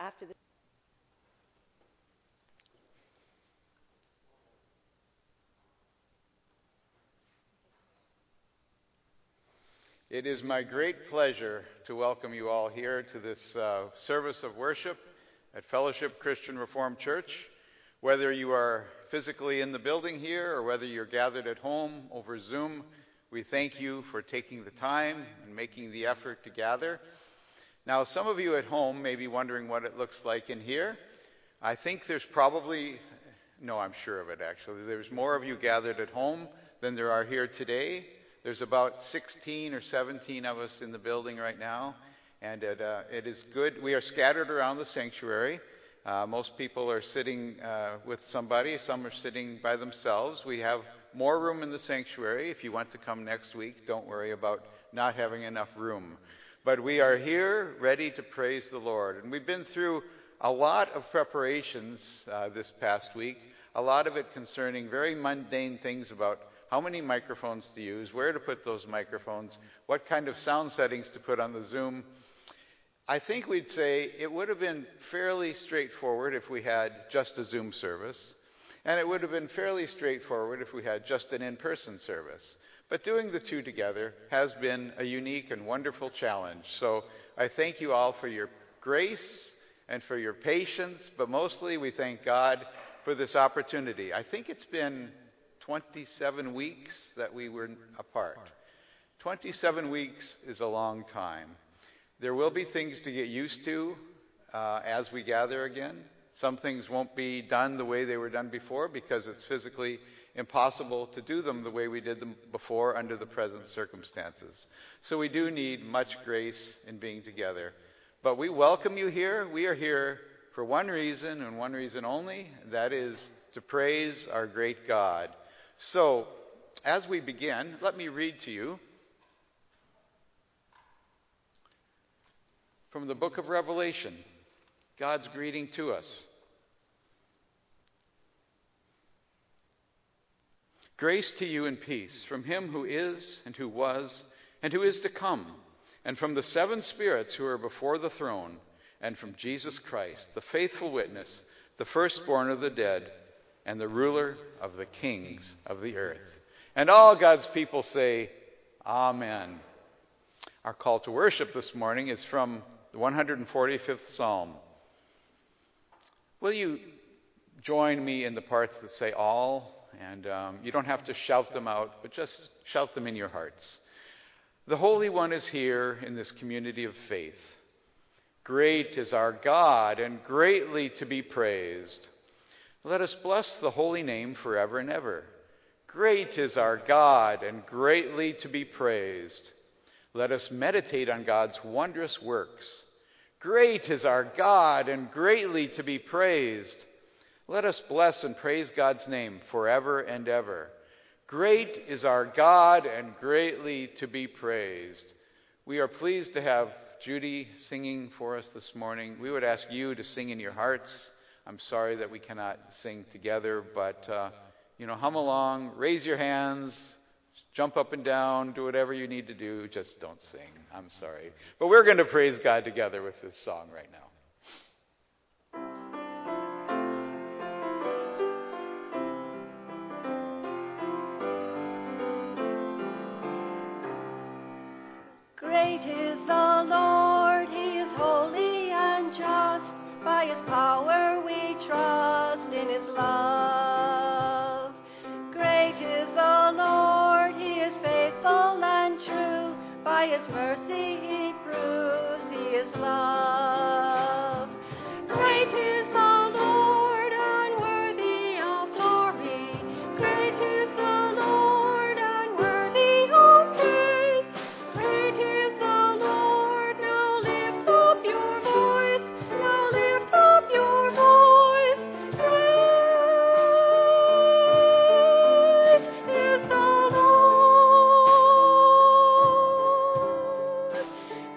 after the It is my great pleasure to welcome you all here to this service of worship at Fellowship Christian Reformed Church. Whether you are physically in the building here or whether you're gathered at home over Zoom, we thank you for taking the time and making the effort to gather. Now, some of you at home may be wondering what it looks like in here. I think there's I'm sure of it actually. There's more of you gathered at home than there are here today. There's about 16 or 17 of us in the building right now, and it is good. We are scattered around the sanctuary. Most people are sitting with somebody. Some are sitting by themselves. We have more room in the sanctuary. If you want to come next week, don't worry about not having enough room. But we are here ready to praise the Lord. And we've been through a lot of preparations this past week, a lot of it concerning very mundane things about how many microphones to use, where to put those microphones, what kind of sound settings to put on the Zoom. I think we'd say it would have been fairly straightforward if we had just a Zoom service, and it would have been fairly straightforward if we had just an in-person service. But doing the two together has been a unique and wonderful challenge. So I thank you all for your grace and for your patience, but mostly we thank God for this opportunity. I think it's been 27 weeks that we were apart. 27 weeks is a long time. There will be things to get used to as we gather again. Some things won't be done the way they were done before because it's physically impossible to do them the way we did them before under the present circumstances. So we do need much grace in being together. But we welcome you here. We are here for one reason and one reason only, and that is to praise our great God. So, as we begin, let me read to you from the book of Revelation, God's greeting to us. Grace to you and peace from him who is and who was and who is to come, and from the seven spirits who are before the throne, and from Jesus Christ, the faithful witness, the firstborn of the dead, and the ruler of the kings of the earth. And all God's people say, Amen. Our call to worship this morning is from the 145th Psalm. Will you join me in the parts that say all? And you don't have to shout them out, but just shout them in your hearts. The Holy One is here in this community of faith. Great is our God, and greatly to be praised. Let us bless the holy name forever and ever. Great is our God, and greatly to be praised. Let us meditate on God's wondrous works. Great is our God, and greatly to be praised. Let us bless and praise God's name forever and ever. Great is our God, and greatly to be praised. We are pleased to have Judy singing for us this morning. We would ask you to sing in your hearts. I'm sorry that we cannot sing together, but, hum along, raise your hands, jump up and down, do whatever you need to do. Just don't sing. I'm sorry. But we're going to praise God together with this song right now. Great is the Lord, he is holy and just. By his power we trust in his love. Great is the Lord, he is faithful and true. By his mercy he proves he is love. Great is the Lord and worthy of glory. Great is the Lord and worthy of praise. Great is the Lord, now lift up your voice. Now lift up your voice. Great is the Lord.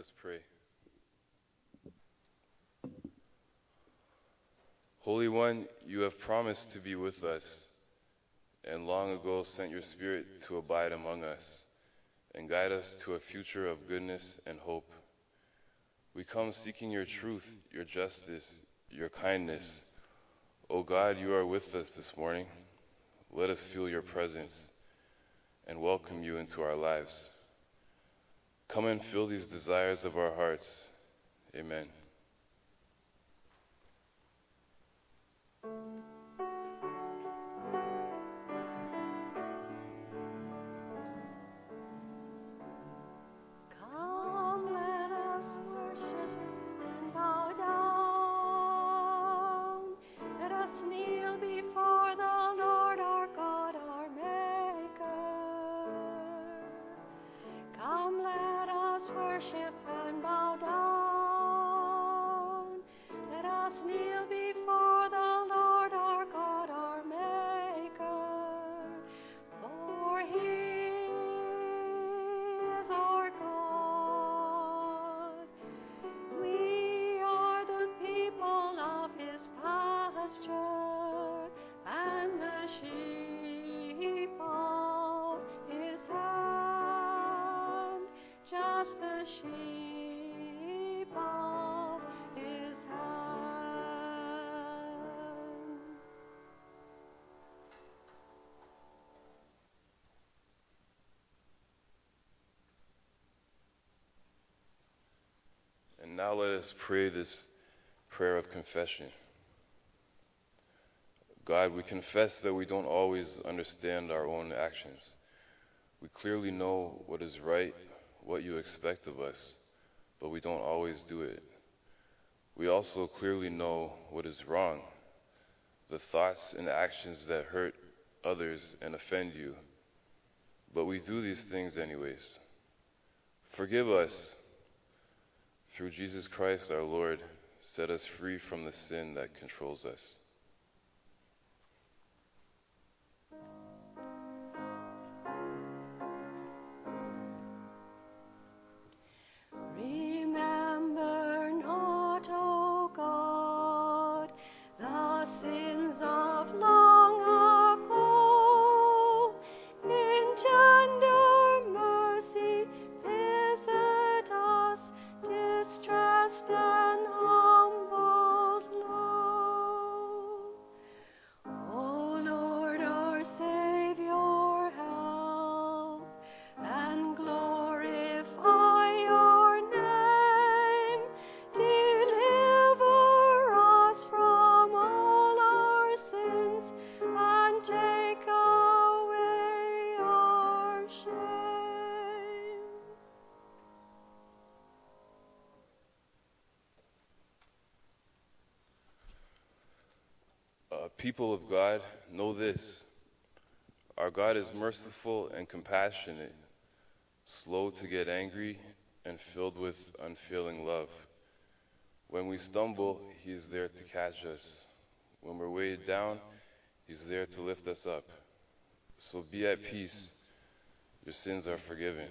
us pray. Holy One, you have promised to be with us, and long ago sent your Spirit to abide among us and guide us to a future of goodness and hope. We come seeking your truth, your justice, your kindness. O God, you are with us this morning. Let us feel your presence and welcome you into our lives. Come and fill these desires of our hearts. Amen. And now let us pray this prayer of confession. God, we confess that we don't always understand our own actions. We clearly know what is right, what you expect of us, but we don't always do it. We also clearly know what is wrong, the thoughts and actions that hurt others and offend you, but we do these things anyways. Forgive us. Through Jesus Christ our Lord, set us free from the sin that controls us. Remember not, O God, the sins of long ago. In tender mercy visit us, distressed and humbled low. O Lord, our Savior, help and glorify your name. Deliver us from all our sins and take away our shame. People of God, know this. Our God is merciful and compassionate, slow to get angry, and filled with unfailing love. When we stumble, He is there to catch us. When we're weighed down, He's there to lift us up. So be at peace. Your sins are forgiven.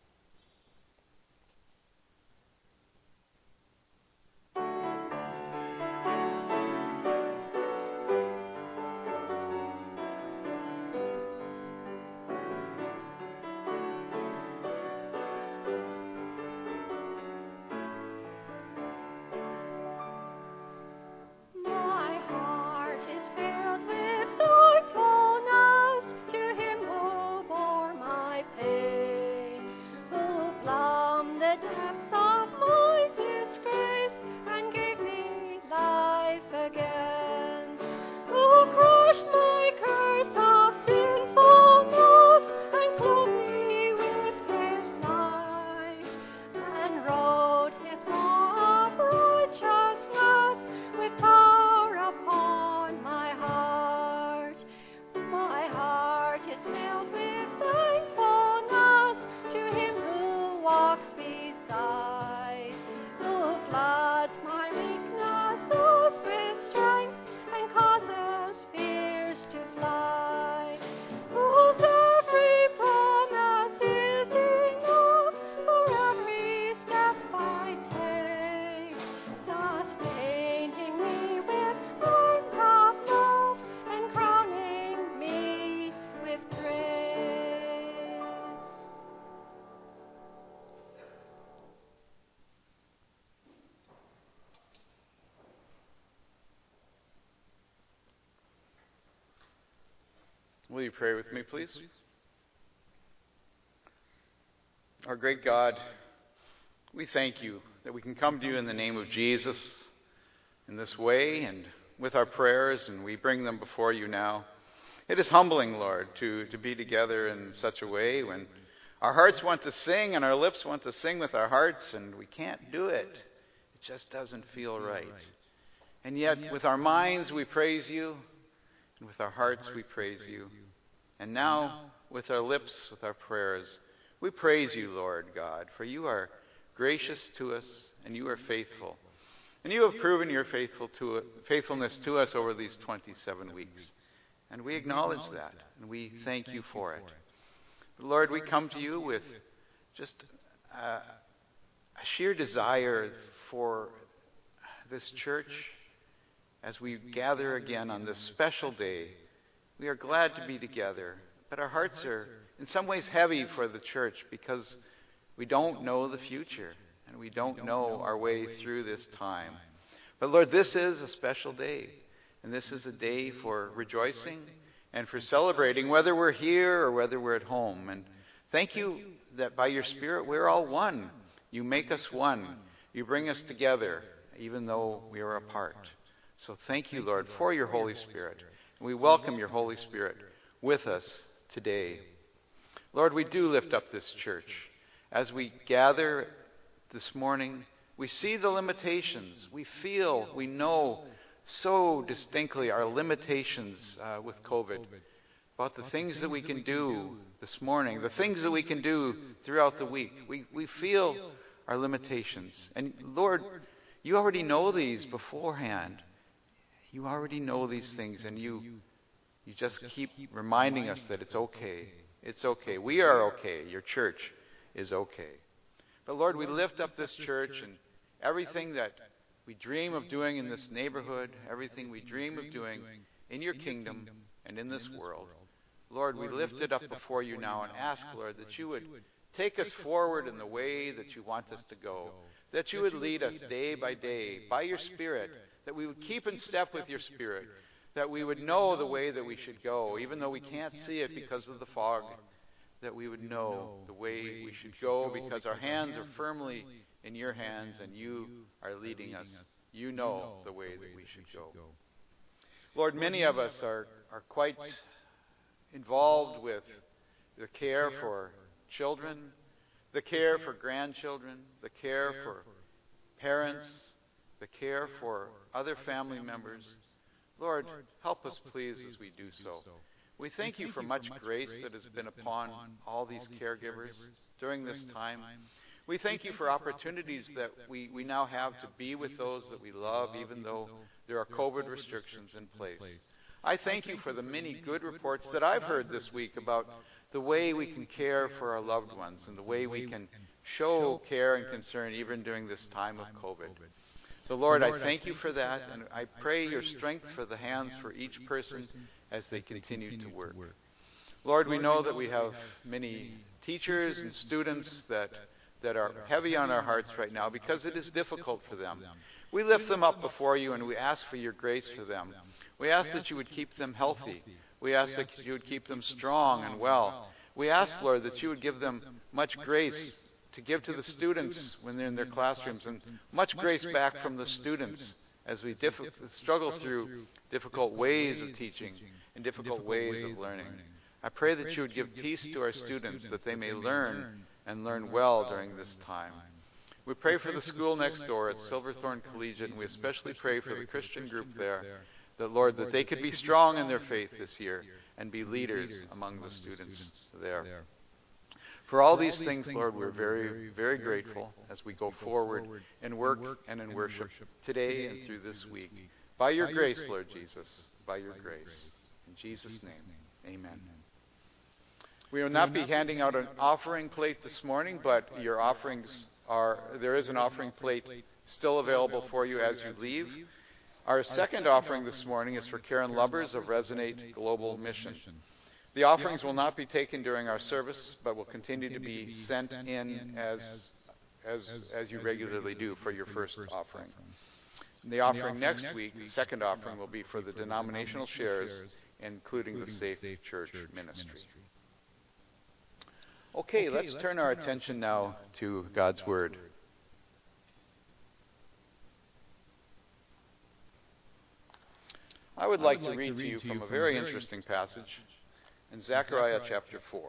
My heart is filled with joyfulness to Him who bore my pain. Will you pray with me, please? Our great God, we thank you that we can come to you in the name of Jesus in this way and with our prayers, and we bring them before you now. It is humbling, Lord, to be together in such a way when our hearts want to sing and our lips want to sing with our hearts, and we can't do it. It just doesn't feel right. And yet, with our minds we praise you, and with our hearts we praise you. And now, with our lips, with our prayers, we praise you, Lord God, for you are gracious to us and you are faithful. And you have proven your faithfulness to us over these 27 weeks. And we acknowledge that, and we thank you for it. But Lord, we come to you with just a sheer desire for this church as we gather again on this special day. We are glad to be together, but our hearts are in some ways heavy for the church because we don't know the future and we don't know our way through this time. But Lord, this is a special day, and this is a day for rejoicing and for celebrating, whether we're here or whether we're at home. And thank you that by your Spirit we're all one. You make us one. You bring us together, even though we are apart. So thank you, Lord, for your Holy Spirit. And we welcome your Holy Spirit with us today. Lord, we do lift up this church. As we gather this morning, we see the limitations. We feel, we know so distinctly our limitations with COVID, about the things that we can do this morning, the things that we can do throughout the week. We feel our limitations. And Lord, you already know these beforehand. You already know these things, and you just keep reminding us that it's okay. It's okay. We are okay. Your church is okay. But Lord, we lift up this church and everything that we dream of doing in this neighborhood, everything we dream of doing in your kingdom and in this world. Lord, we lift it up before you now and ask, Lord, that you would take us forward in the way that you want us to go, that you would lead us day by day by your Spirit, that we would keep in step with your Spirit, that we would know the way that we should go, even though we can't see it because of the fog, that we would know the way we should go because our hands are firmly in your hands and you are leading us. You know the way that we should go. Lord, many of us are quite involved with the care for children, the care for grandchildren, the care for parents, the care for other family members. Lord, help us, please, as we do so. We thank you for much grace that has been upon all these caregivers during this time. We thank you for opportunities that we now have to be with those that we love, even though there are COVID restrictions in place. I thank you for the many good reports that I've heard this week about the way we can care for our loved ones and the way we can show care and concern even during this time of COVID. So, Lord, I thank you for that, and I pray your strength for the hands for each person as they continue to work. Lord, we know that we have many teachers and students that are heavy on our hearts right now because it is difficult for them. We lift them up before you, and we ask for your grace for them. We ask that you would keep them healthy. We ask that you would keep them strong and well. We ask, Lord, that you would give them much grace to give to the students when they're in their classrooms, and much grace back from the students as we struggle through difficult ways of teaching and difficult ways of learning. I pray that you would give peace to our students, that they may learn and learn well during this time. We pray for the school next door at Silverthorne Collegiate, and we especially pray for the Christian group there, that, Lord, that they could be strong in their faith this year and be leaders among the students there. For all these things, Lord, we're very, very grateful as we go forward in work and in worship today and through this week. By your grace, Lord Jesus, by your grace. In Jesus' name, amen. We will not be handing out an offering plate this morning, but your offerings there is an offering plate still available for you as you leave. Our second offering this morning is for Karen Lubbers of Resonate Global Mission. The offerings will not be taken during our service, but will continue to be sent in as you regularly do for your first offering. The offering next week, the second offering, will be for the denominational shares, including the Safe Church Ministry. Okay, let's turn our attention now to God's Word. I would like to read to you from a very interesting passage in Zechariah chapter 4.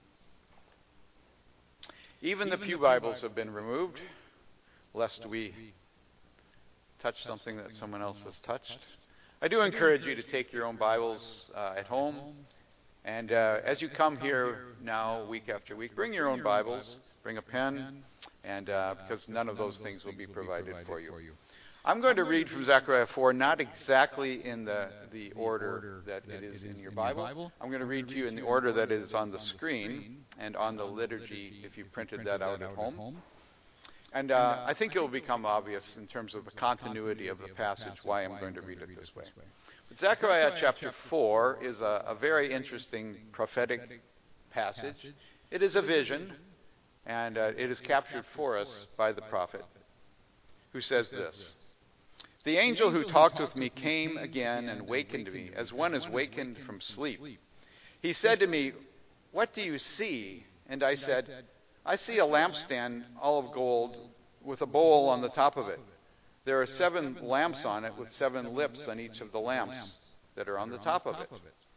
Even the pew Bibles have been removed, lest we touch something that someone else has touched. I do encourage you to take your own Bibles at home. And as you come here now, week after week, bring your own Bibles, bring a pen, and because none of those things will be provided for you. I'm going to read from Zechariah 4, not exactly in the order that it is in your Bible. I'm going to read to you in the order that is on the screen and on the liturgy if you printed that out at home. And I think it will become obvious in terms of the continuity of the passage why I'm going to read it this way. But Zechariah chapter 4 is a very interesting prophetic passage. It is a vision, and it is captured for us by the prophet, who says this: "The angel who talked with me came again and wakened me, as one is wakened from sleep. He said to me, 'What do you see?' And I said, 'I see a lampstand, all of gold, with a bowl on the top of it. There are 7 lamps on it, with 7 lips on each of the lamps that are on the top of it.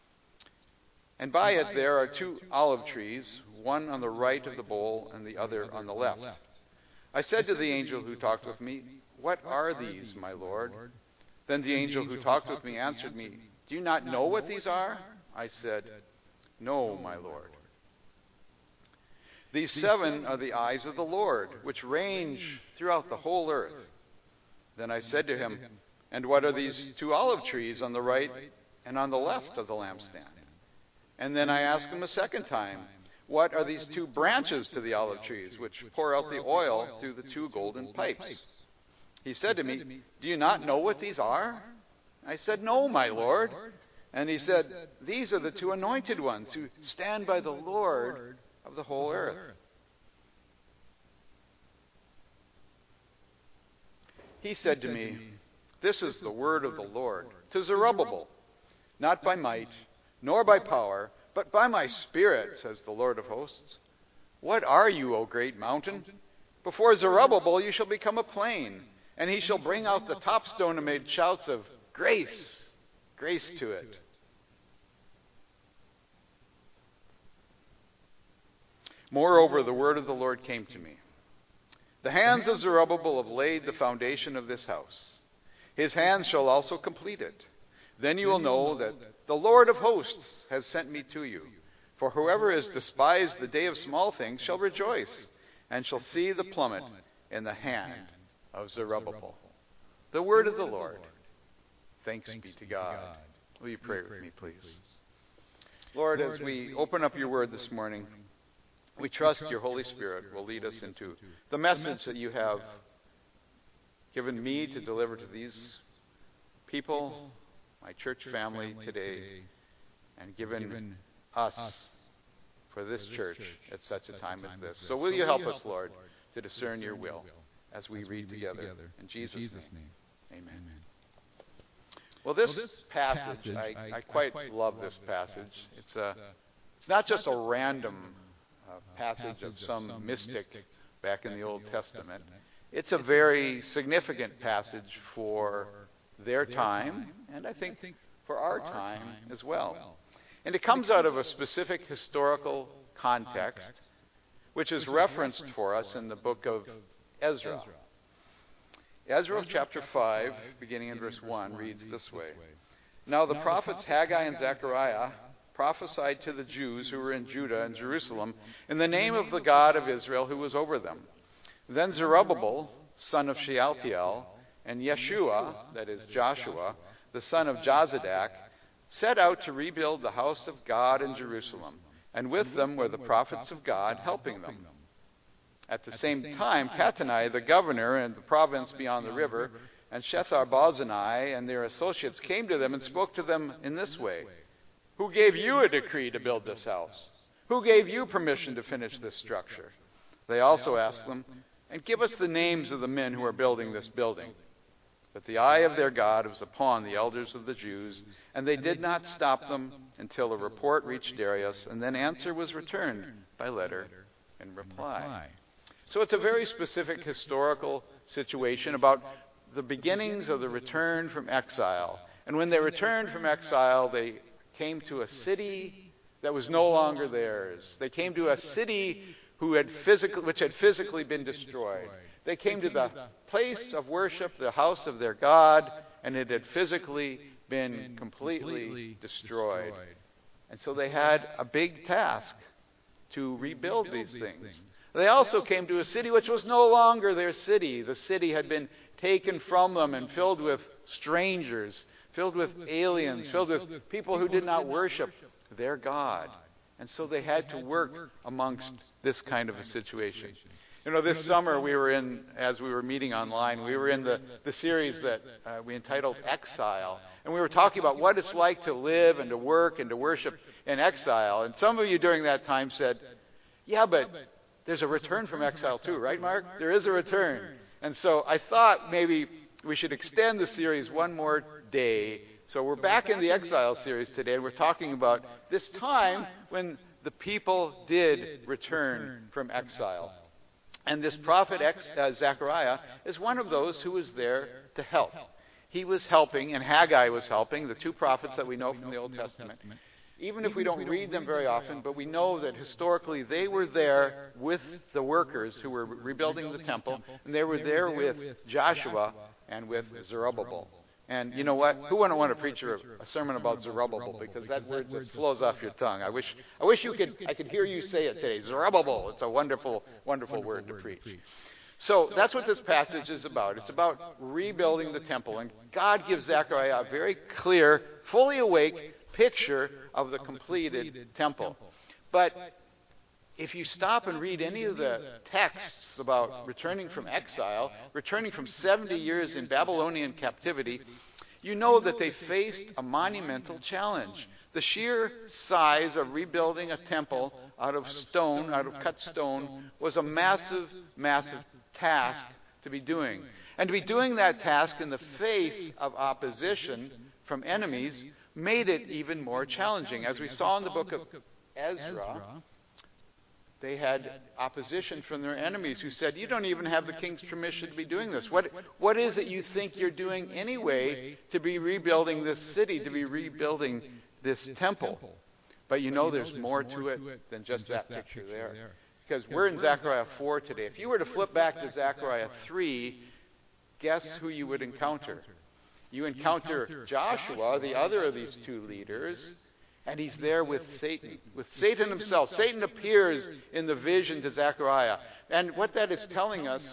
And by it there are 2 olive trees, one on the right of the bowl and the other on the left.' I said to the angel who talked with me, 'What are these, my Lord?' Then the angel who talked with me answered me, 'Do you not know what these are?' I said, 'No, my Lord.' 'These 7 are the eyes of the Lord, which range throughout the whole earth.' Then I said to him, 'And what are these 2 olive trees on the right and on the left of the lampstand?' And then I asked him a second time, 'What are these 2 branches to the olive trees, which pour out the oil through the 2 golden pipes?' He said to me, 'Do you not know what these are?' I said, 'No, my Lord.' And he said, 'These are the 2 anointed ones who stand by the Lord of the whole earth.' He said to me, 'This is the word of the Lord to Zerubbabel, not by might, nor by power, but by my Spirit, says the Lord of hosts. What are you, O great mountain? Before Zerubbabel you shall become a plain, and he shall bring out the top stone amid shouts of grace, grace to it.' Moreover, the word of the Lord came to me. 'The hands of Zerubbabel have laid the foundation of this house. His hands shall also complete it. Then you will know that the Lord of hosts has sent me to you. For whoever has despised the day of small things shall rejoice, and shall see the plummet in the hand of Zerubbabel.'" The word of the Lord. Thanks be to God. Will you pray with me, please? Lord, as we open up your word this morning, we trust your Holy Spirit will lead us into the message that you have given me to deliver to these people, my church family today, and given us for this church at such a time as this. So will you help us, Lord, to discern your will as we read together. In Jesus' name, amen. Well, this passage, I quite love this passage. It's not just a random passage of some mystic back in the Old Testament. It's a very significant passage for their time, and I think for our time as well. And it comes out of a specific historical context, which is referenced for us in the book of Ezra. Ezra chapter 5, beginning in verse 1, reads this way: "Now the prophets Haggai and Zechariah prophesied to the Jews who were in Judah and Jerusalem in the name of the God of Israel who was over them. Then Zerubbabel, son of Shealtiel, and Yeshua, that is Joshua, the son of Jozadak, set out to rebuild the house of God in Jerusalem, and with them were the prophets of God helping them. At the same time, Tattenai, the governor in the province beyond the river, and Shethar-bozenai and their associates came to them and spoke to them in this way: 'Who gave you a decree to build this house? Who gave you permission to finish this structure?' They also asked them, 'And give us the names of the men who are building this building.' But the eye of their God was upon the elders of the Jews, and they did not stop them until a report reached Darius, and then answer was returned by letter in reply. So it's a very specific historical situation about the beginnings of the return from exile. And when they returned from exile, they came to a city that was no longer theirs. They came to a city which had physically been destroyed. They came to the place of worship, the house of their God, and it had physically been completely destroyed. And so they had a big task to rebuild these things. They also came to a city which was no longer their city. The city had been taken from them and filled with strangers, filled with aliens, filled with people who did not worship their God. And so they had to work amongst this kind of a situation. You know, this summer as we were meeting online, we were in the series that we entitled Exile. And we were talking about what it's like to live and to work and to worship in exile. And some of you during that time said, yeah, but there's a return from exile too, right, Mark? There is a return. And so I thought maybe we should extend the series one more day. So we're back in the exile series today, and we're talking about this time when the people did return from exile. And this prophet Zechariah is one of those who was there to help. He was helping, and Haggai was helping, the two prophets that we know from the Old Testament. Even if we don't read them very often, but we know that historically they were there with the workers who were rebuilding the temple, and they were there with Joshua and with Zerubbabel. And you know what? Who wouldn't want to preach a sermon about Zerubbabel? Because that word just flows off your tongue. I wish I could hear you say it today. Zerubbabel. It's a wonderful, wonderful word to preach. So that's what this passage is about. It's about rebuilding the temple. And God gives Zechariah a very clear, fully awake picture of the completed temple. But if you stop and read any of the texts about returning from exile, returning from 70 years in Babylonian captivity, you know that they faced a monumental challenge. The sheer size of rebuilding a temple out of stone, out of cut stone, was a massive, massive task to be doing. And to be doing that task in the face of opposition from enemies made it even more challenging. As we saw in the book of Ezra, they had opposition from their enemies who said, you don't even have the king's permission to be doing this. What is it you think you're doing anyway to be rebuilding this city, to be rebuilding this temple? But you know there's more to it than just that picture there. Because we're in Zechariah 4 today. If you were to flip back to Zechariah 3, guess who you would encounter? You encounter Joshua, the other of these two leaders, and he's there with Satan himself. Satan appears in the vision to Zechariah. And what that is telling us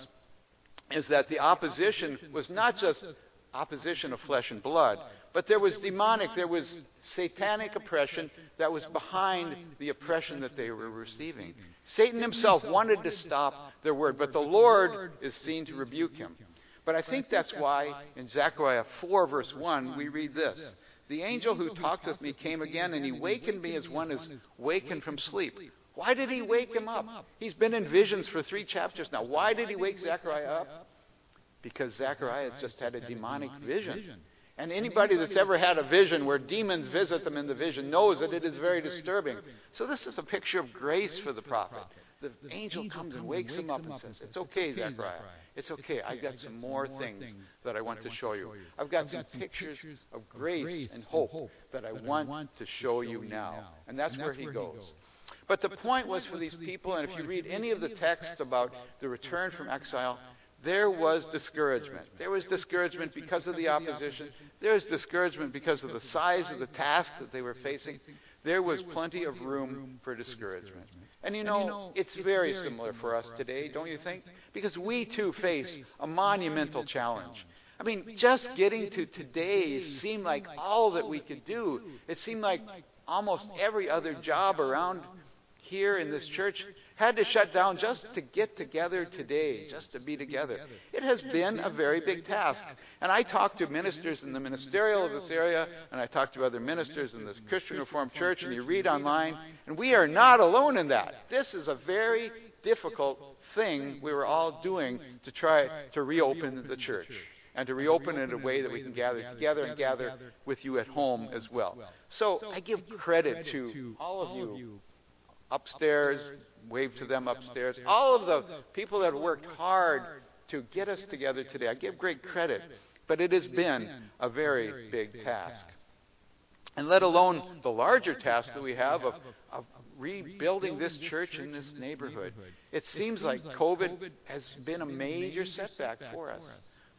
is that the opposition was not just opposition of flesh and blood, but there was demonic, there was satanic oppression that was behind the oppression that they were receiving. Satan himself wanted to stop their word, but the Lord is seen to rebuke him. But I think that's why in Zechariah 4, verse 1, we read this. The angel who talked with me came again, and he wakened me as one is wakened from sleep. Why did he wake him up? He's been in visions for 3 chapters now. Why did he wake Zechariah up? Because Zechariah just had a demonic vision. And anybody that's ever had a vision where demons visit them in the vision knows that it is very disturbing. So this is a picture of grace for the prophet. The angel comes and wakes him up and says, it's okay, Zechariah. It's okay. I've got some more things that I want to show you. I've got some pictures of grace and hope that I want to show you now. And that's where he goes. But the point was for these people, and if you read any of the texts about the return from exile, there was discouragement. There was discouragement because of the opposition. There was discouragement because of the size of the task that they were facing. There was plenty of room for discouragement. And you know, it's very similar for us today, don't you think? Because we too face a monumental challenge. I mean, just getting to today seemed like all that we could do. It seemed like almost every other job around here in this church had to shut down just to get together today, just to be together. It has been a very big task. And I talk to ministers in the ministerial of this area, and I talk to other ministers in the Christian Reformed Church, and you read online, and we are not alone in that. This is a very difficult thing we were all doing to try to reopen the church. and to reopen it in a way that we can gather together and gather with you at home as well. So I give credit to all of you upstairs, wave to them upstairs, all of the people that have worked hard to get us together today. I give great credit, but it has been a very big task. And let alone the larger task that we have of rebuilding this church in this neighborhood. It seems like COVID has been a major setback for us.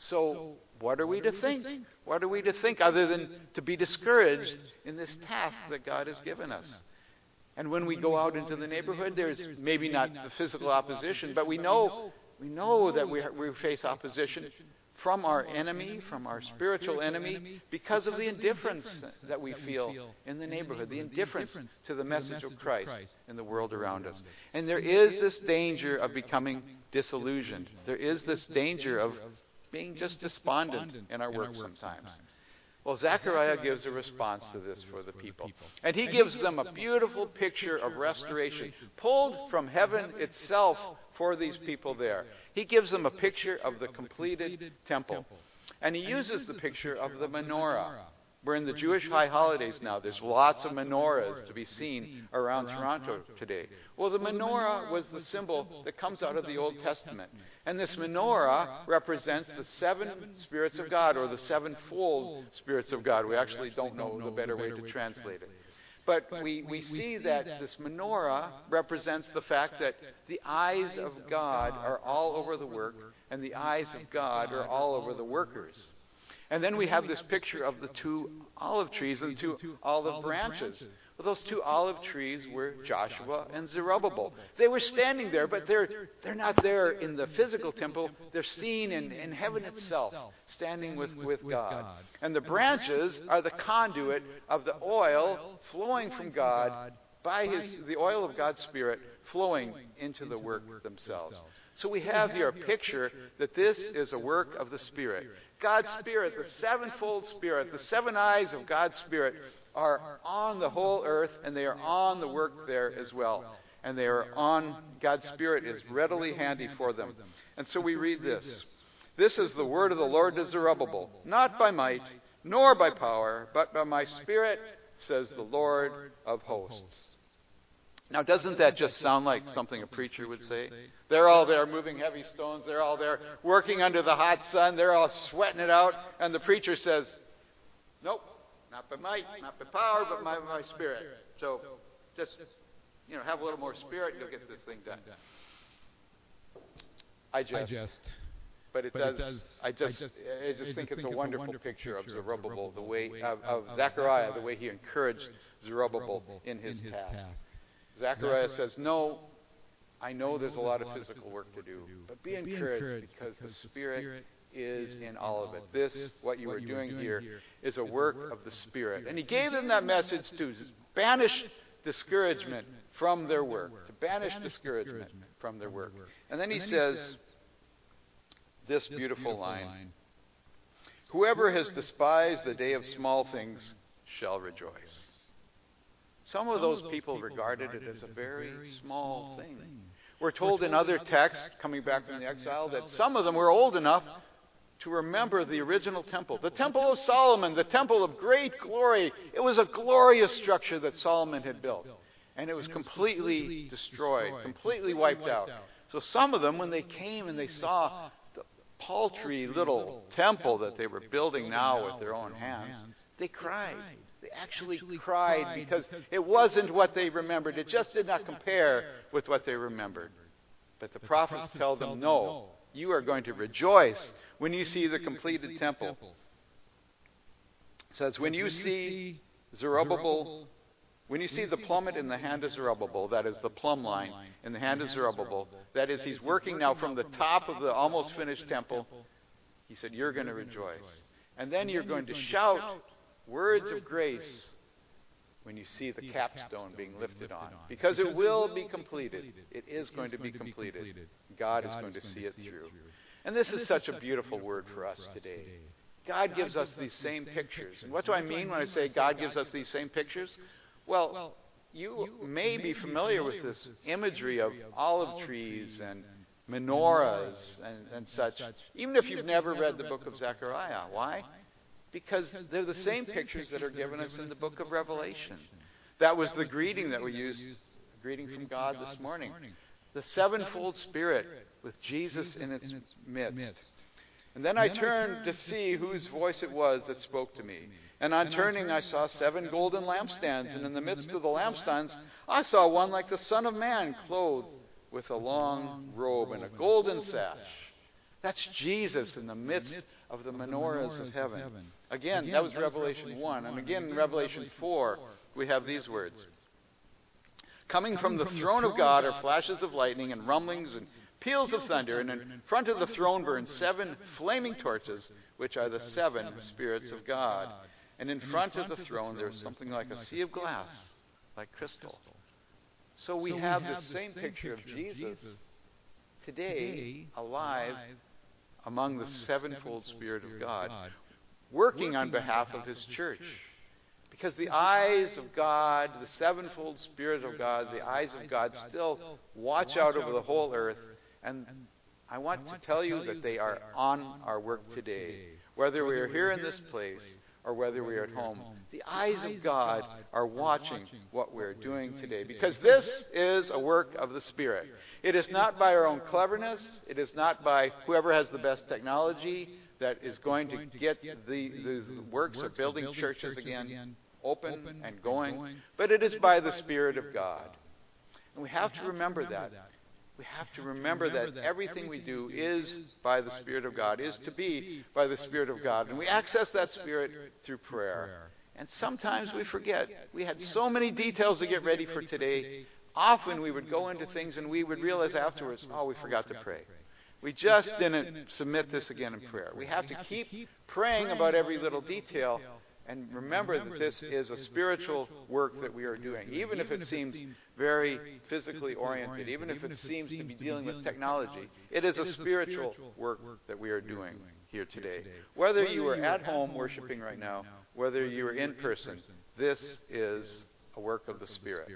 So what are we to think? What are we to think other than to be discouraged in this task that God has given us? And when we go out into the neighborhood, there's maybe not the physical opposition, but we know that we face opposition from our enemy, from our spiritual enemy, because of the indifference that we feel in the neighborhood, the indifference to the message of Christ in the world around us. And there is this danger of becoming disillusioned. There is this danger of being just despondent in our work sometimes. Well, Zechariah gives a response to this for the people. And he gives them a beautiful picture of restoration, pulled from heaven itself for these people there. He gives them a picture of the completed temple. And he uses the picture of the menorah. We're in the Jewish high holidays now. There's lots of menorahs to be seen around Toronto today. Well, the menorah was the symbol that comes out of the Old Testament. And this menorah represents the 7 spirits of God, or the 7-fold spirits of God. We actually don't know the better way to translate it. But we see that this menorah represents the fact that the eyes of God are all over the work, and the eyes of God are all over the workers. And then we have this picture of the 2 olive trees and 2 olive branches. Well, those 2 olive trees were Joshua and Zerubbabel. They were standing there, but they're not there in the physical temple. They're seen in heaven itself, standing with God. And the branches are the conduit of the oil flowing from God by the oil of God's Spirit flowing into the work themselves. So we have here a picture that this is a work of the Spirit. God's Spirit, the 7-fold Spirit, the 7 eyes of God's Spirit are on the whole earth, and they are on the work there as well. And they are on, God's Spirit is readily handy for them. And so we read this. This is the word of the Lord to Zerubbabel, not by might, nor by power, but by my Spirit, says the Lord of hosts. Now, doesn't that just sound like something a preacher would say? They're all there moving heavy stones. They're all there working under the hot sun. They're all sweating it out. And the preacher says, nope, not by might, not by power, but by my Spirit. So just, have a little more spirit, you'll get this thing done. I just think it's a wonderful picture of Zerubbabel, the way of Zechariah, the way he encouraged Zerubbabel in his task. Zechariah says, no, I know there's a lot of physical work to do, but be encouraged because the Spirit is in all of it. This, what you are doing here, is a work of the Spirit. And he gave them that message to banish discouragement from their work, to banish discouragement from their work. And then he says this beautiful line, whoever has despised the day of small things shall rejoice. Some of those people regarded it as a very small thing. We're told in other texts, coming back from the exile, that some of them were old enough to remember the original temple. The Temple of Solomon, the temple of great glory. It was a glorious structure that Solomon had built. And it was completely destroyed, completely wiped out. So some of them, when they came and they saw the paltry little temple that they were building now with their own hands, they cried. They actually cried because it wasn't what they remembered. It just did not compare with what they remembered. But the prophets tell them, no, you are going to rejoice when you see the completed temple. It says, when you see Zerubbabel, when you see the plummet in the hand of Zerubbabel, that is the plumb line in the hand of Zerubbabel, that is, he's working now from the top of the almost finished temple, he said, you're going to rejoice. And then you're going to shout words of grace when you see the capstone being lifted on. Because it will be completed. It is going to be completed. God is going to see it through. And this is such a beautiful word for us today. God gives us these same pictures. And what do I mean when I say God gives us these same pictures? Well, you may be familiar with this imagery of olive trees and menorahs and such, even if you've never read the book of Zechariah. Why? Because they're the same pictures that are given us in the book of Revelation. That was the greeting that we used, greeting from God this morning. The sevenfold Spirit with Jesus in its midst. And then I turned to see whose voice it was that spoke to me. And on turning, I saw 7 golden lampstands, and in the midst of the lampstands, I saw one like the Son of Man, clothed with a long robe and a golden sash. That's Jesus in the midst of the menorahs of heaven. Again, that was Revelation 1. And again, in Revelation 4, we have these words. Coming from the throne of God are flashes of lightning and rumblings and peals of thunder, and in front of the throne burn 7 flaming torches, which are the 7 spirits of God. And in front of the throne there is something like a sea of glass, like crystal. So we have this same picture of Jesus today alive among the sevenfold Spirit of God, working on behalf of His church. Because the eyes of God, the sevenfold Spirit of God, the eyes of God still watch out over the whole earth. And I want to tell you that they are on our work today. Whether we are here in this place or whether we are at home, the eyes of God are watching what we're doing today. Because this is a work of the Spirit. It is not by our own cleverness. It is not by whoever has the best technology that is going to get the works of building churches again open and going. But it is by the Spirit of God. And we have to remember that. We have to remember that everything we do is by the Spirit of God, is to be by the Spirit of God. And we access that Spirit through prayer. And sometimes we forget. We had so many details to get ready for today. Often we would go into things and we would realize afterwards, oh, we forgot to pray. We just didn't submit this again in prayer. We have to keep praying about every little detail and remember that this is a spiritual work that we are doing, even if it seems very physically oriented, even if it seems to be dealing with technology. It is a spiritual work that we are doing here today. Whether you are at home worshiping right now, whether you are in person, this is a work of the Spirit.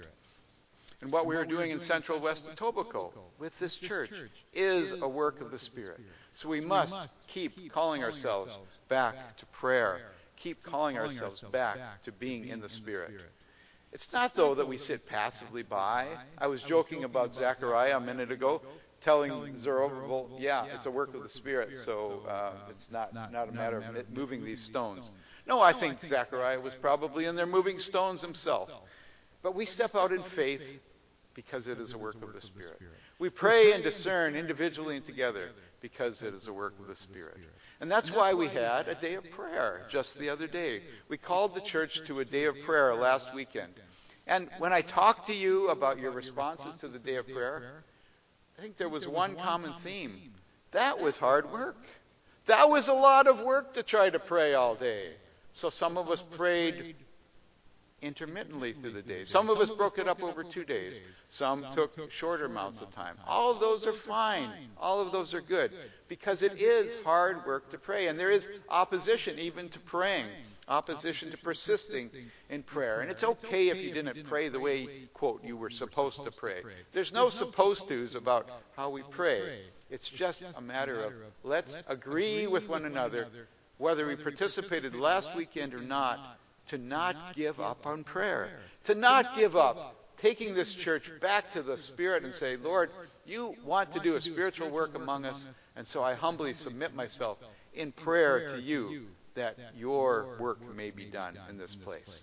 And what we are doing in Central West Etobicoke with this church is a work of the Spirit. So we must keep calling ourselves back to prayer. Keep calling ourselves back to being in the Spirit. It's not, though, that we sit passively by. I was joking about Zechariah a minute ago, telling Zerubbabel, yeah, it's a work of the Spirit, so it's not a matter of moving these stones. No, I think Zechariah was probably in there moving stones himself. But we step out in faith because it is a work of the Spirit. We pray and discern individually and together because it is a work of the Spirit. And that's why we had a day of prayer just the other day. We called the church to a day of prayer last weekend. And when I talked to you about your responses to the day of prayer, I think there was one common theme. That was hard work. That was a lot of work to try to pray all day. So some of us prayed intermittently through the day. Some of us broke it up over 2 days. Some took shorter amounts of time. All of those are fine. All of those are good. Because it is hard work to pray. And there is opposition even to praying. Opposition to persisting in prayer. And it's okay if you didn't pray the way, quote, you were supposed to pray. There's no supposed to's about how we pray. It's just a matter of let's agree with one another, whether we participated last weekend or not, to not give up on prayer. To not give up taking this church back to the Spirit and say, Lord, you want to do a spiritual work among us, and so I humbly submit myself in prayer to you that your work may be done in this place.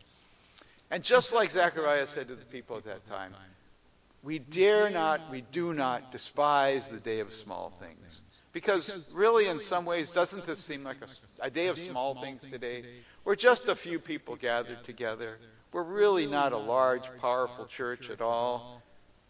And just like Zechariah said to the people at that time, we do not despise the day of small things. Because really, in some ways, doesn't this seem like a day of small things today? We're just a few people gathered together. We're really not a large, powerful church at all.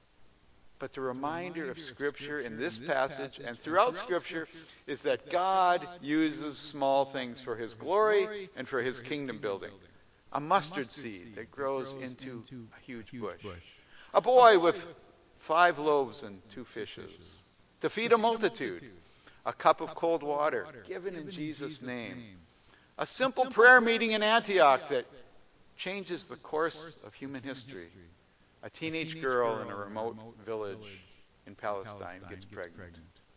But the reminder of Scripture in this passage and throughout Scripture is that God uses small things for His glory and for His kingdom building. A mustard seed that grows into a huge bush. A boy with 5 loaves and 2 fishes to feed a multitude. A cup of cold water given in Jesus' name. A simple prayer meeting in Antioch that changes the course of human history. A teenage girl in a remote village in Palestine gets pregnant.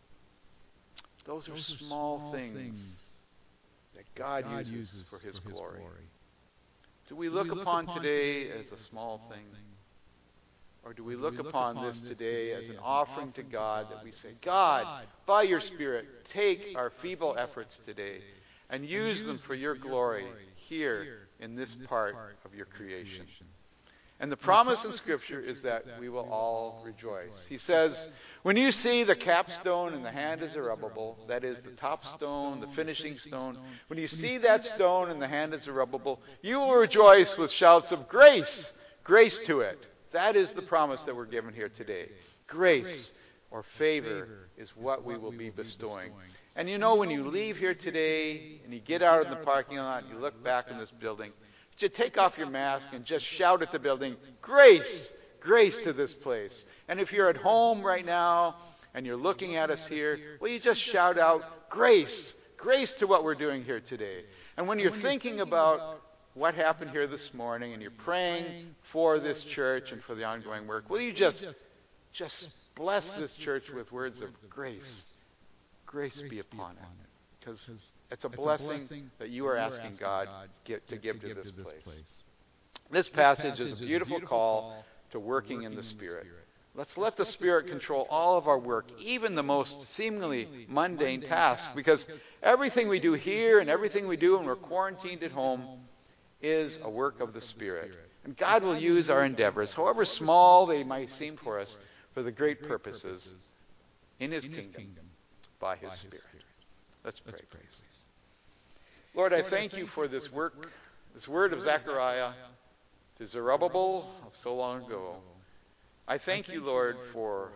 Those are small things that God uses for His glory. Do we look upon today as a small thing? Or do we look upon this today as an offering to God that we say, God, by your Spirit, take our feeble efforts today and use them for your glory here in this part of your creation. And the promise in Scripture is that we will all rejoice. He says, when you see the capstone in the hand of Zerubbabel, that is the top stone, the finishing stone, when you see that stone in the hand of Zerubbabel, you will rejoice with shouts of grace, grace to it. That is the promise that we're given here today. Grace or favor is what we will be bestowing. And you know, when you leave here today and you get out of the parking lot and you look back in this building, you take off your mask and just shout at the building, grace, grace to this place. And if you're at home right now and you're looking at us here, well, you just shout out, grace, grace to what we're doing here today. And when you're thinking about what happened here this morning and you're praying for this church and for the ongoing work, will you just bless this church with words of grace? Grace be upon it. Because it's a blessing that you are asking God to give to this place. This passage is a beautiful call to working in the Spirit. Let's let the Spirit control all of our work, even the most seemingly mundane tasks, because everything we do here and everything we do when we're quarantined at home is a work of the Spirit. And God will use our endeavors, however small they might seem for us, for the great purposes in His kingdom by His Spirit. Let's pray, please. Lord, I thank you for this work, this word of Zechariah to Zerubbabel of so long ago. I thank you, Lord, for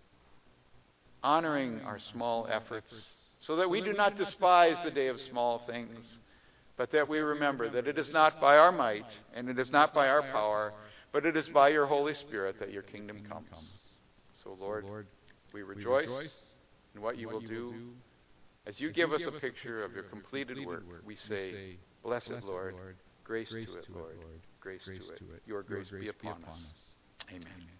honoring our small efforts so that we do not despise the day of small things, but that we remember that it is not by our might and it is not by our power, but it is by your Holy Spirit that your kingdom comes. So, Lord, we rejoice in what you will do. As you give us a picture of your completed work, we say, blessed Lord, grace to it, Lord, grace to it. Your grace be upon us. Amen.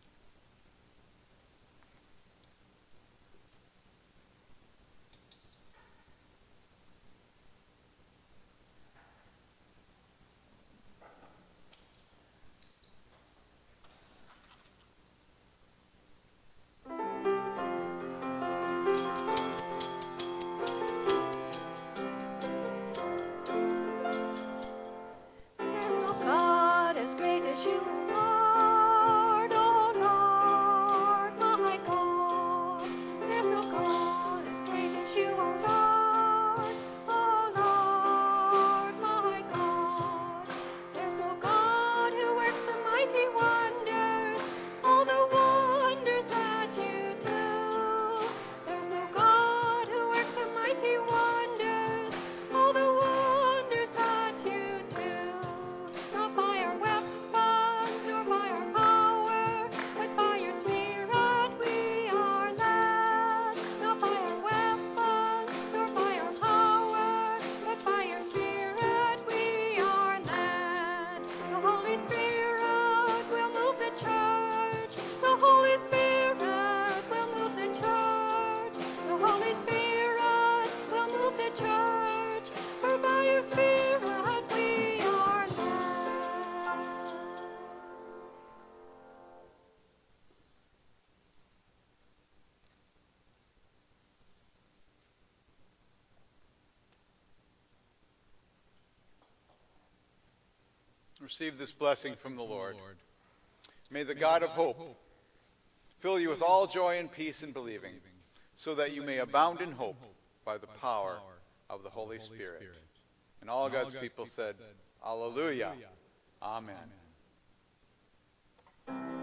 Receive this blessing from the Lord. May the God of hope fill you with all joy and peace in believing, so that you may abound in hope by the power of the Holy Spirit. And all God's people said, Alleluia. Amen.